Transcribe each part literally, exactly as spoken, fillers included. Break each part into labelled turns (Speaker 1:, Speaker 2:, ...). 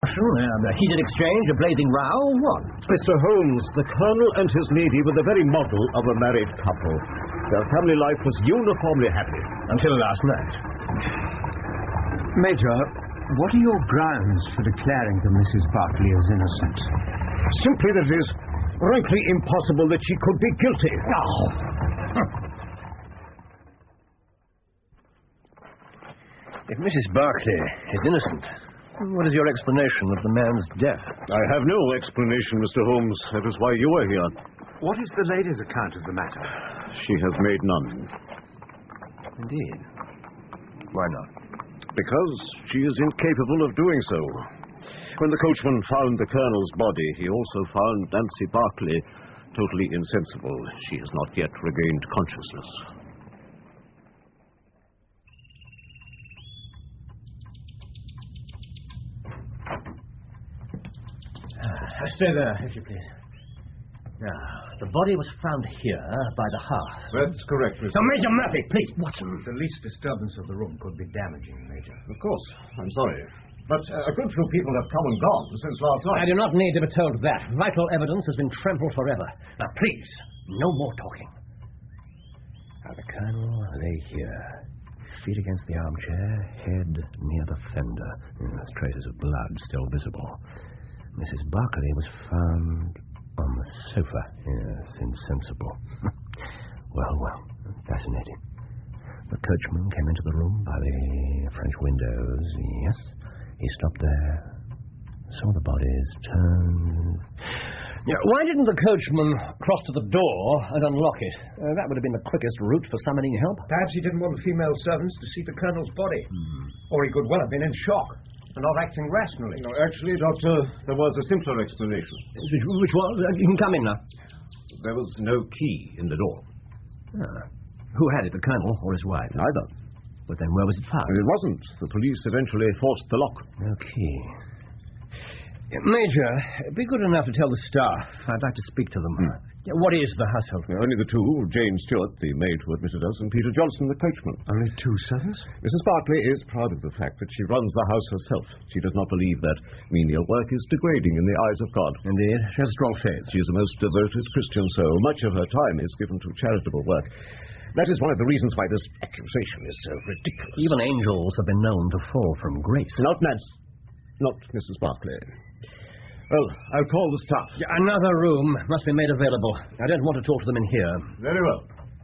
Speaker 1: discussion, a heated exchange, a blazing row, what?
Speaker 2: Mister Holmes, the Colonel and his lady were the very model of a married couple. Their family life was uniformly happy.
Speaker 1: Until last night.
Speaker 3: Major, what are your grounds for declaring that Missus Barclay is innocent?
Speaker 2: Simply that it is frankly impossible that she could be guilty.
Speaker 1: Oh. If Missus Barclay is innocent, what is your explanation of the man's death?
Speaker 2: I have no explanation, Mister Holmes. That is why you are here.
Speaker 3: What is the lady's account of the matter?
Speaker 2: She has made none.
Speaker 1: Indeed. Why not?
Speaker 2: Because she is incapable of doing so. When the coachman found the Colonel's body, he also found Nancy Barclay totally insensible. She has not yet regained consciousness.
Speaker 1: Uh, stay there, if you please. Now, the body was found here by the hearth.
Speaker 2: That's correct, Mister
Speaker 1: So, Major Murphy, please, Watson.
Speaker 4: The least disturbance of the room could be damaging, Major.
Speaker 2: Of course. I'm sorry. But uh, a good few people have come and gone since last night.
Speaker 1: I do not need to be told that. Vital evidence has been trampled forever. Now, please, no more talking. Now, the Colonel lay here, feet against the armchair, head near the fender. There's traces of blood still visible. Missus Barclay was found on the sofa. Yes, insensible. Well, well, fascinating. The coachman came into the room by the French windows. Yes, he stopped there, saw the bodies, turned... Yeah, why didn't the coachman cross to the door and unlock it? Uh, that would have been the quickest route for summoning help.
Speaker 4: Perhaps he didn't want the female servants to see the Colonel's body.
Speaker 1: Hmm.
Speaker 4: Or he could well have been in shock and not acting rationally.
Speaker 2: No, actually, Doctor, there was a simpler explanation.
Speaker 1: Which, which was? Uh, you can come in now.
Speaker 2: There was no key in the door.
Speaker 1: Ah. Who had it, the Colonel or his wife?
Speaker 2: Neither.
Speaker 1: But then where was it found?
Speaker 2: It wasn't. The police eventually forced the lock.
Speaker 1: No key. Major, be good enough to tell the staff. I'd like to speak to them.
Speaker 2: Hmm.
Speaker 1: Yeah, what is the household?
Speaker 2: Only the two, Jane Stewart, the maid who admitted us, and Peter Johnson, the coachman.
Speaker 3: Only two servants?
Speaker 2: Missus Barclay is proud of the fact that she runs the house herself. She does not believe that menial work is degrading in the eyes of God.
Speaker 1: Indeed. She has a strong faith.
Speaker 2: She is a most devoted Christian soul. Much of her time is given to charitable work. That is one of the reasons why this accusation is so ridiculous.
Speaker 1: Even angels have been known to fall from grace.
Speaker 2: Not Nancy. Not Missus Barclay. Well, I'll call the staff.
Speaker 1: Yeah, another room must be made available. I don't want to talk to them in here.
Speaker 2: Very well.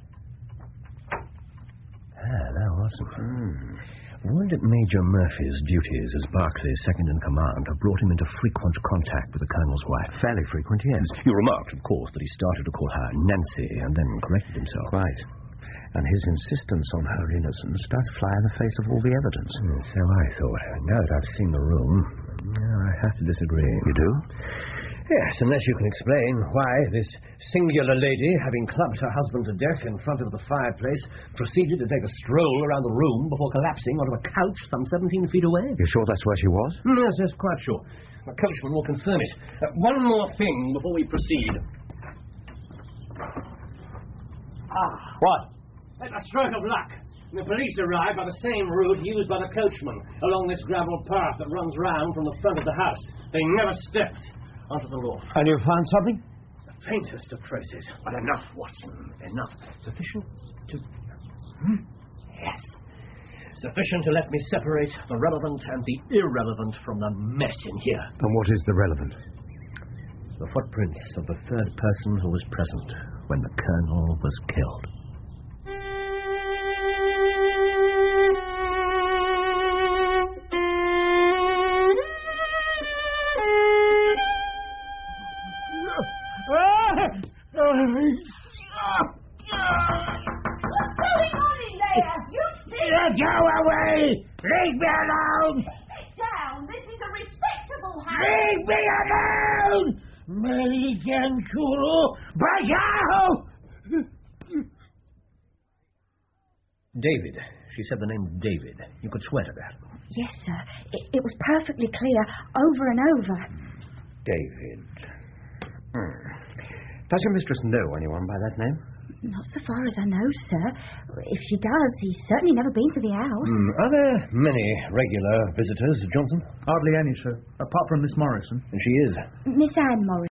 Speaker 1: Ah, now, Watson. Hmm. Wouldn't Major Murphy's duties as Barclay's second-in-command have brought him into frequent contact with the Colonel's wife?
Speaker 3: Fairly frequent, yes.
Speaker 1: You remarked, of course, that he started to call her Nancy and then corrected himself.
Speaker 3: Right. And his insistence on her innocence does fly in the face of all the evidence.
Speaker 1: Mm, so I thought. Now that I've seen the room, I have to disagree.
Speaker 3: You do?
Speaker 1: Yes, unless you can explain why this singular lady, having clubbed her husband to death in front of the fireplace, proceeded to take a stroll around the room before collapsing onto a couch some seventeen feet away.
Speaker 3: You're sure that's where she was?
Speaker 1: Mm, yes, yes, quite sure. The coachman will confirm it. Uh, one more thing before we proceed. Ah.
Speaker 3: What?
Speaker 1: A stroke of luck. The police arrived by the same route used by the coachman, along this gravel path that runs round from the front of the house. They never stepped onto the lawn.
Speaker 3: And you found something?
Speaker 1: The faintest of traces. But enough, Watson. Enough. Sufficient to... Hmm? Yes. Sufficient to let me separate the relevant and the irrelevant from the mess in here.
Speaker 3: And what is the relevant?
Speaker 1: The footprints of the third person who was present when the Colonel was killed.
Speaker 5: Go away! Leave me alone!
Speaker 6: Sit down. This is a respectable house.
Speaker 5: Leave me alone! Meligankuru Bajao!
Speaker 1: David. She said the name David. You could swear to that.
Speaker 6: Yes, sir. It, it was perfectly clear over and over.
Speaker 3: David. Hmm. Does your mistress know anyone by that name?
Speaker 6: Not so far as I know, sir. If she does, he's certainly never been to the house.
Speaker 1: Mm, are there many regular visitors, Johnson?
Speaker 7: Hardly any, sir, apart from Miss Morrison.
Speaker 1: And she is?
Speaker 6: Miss Anne Morrison.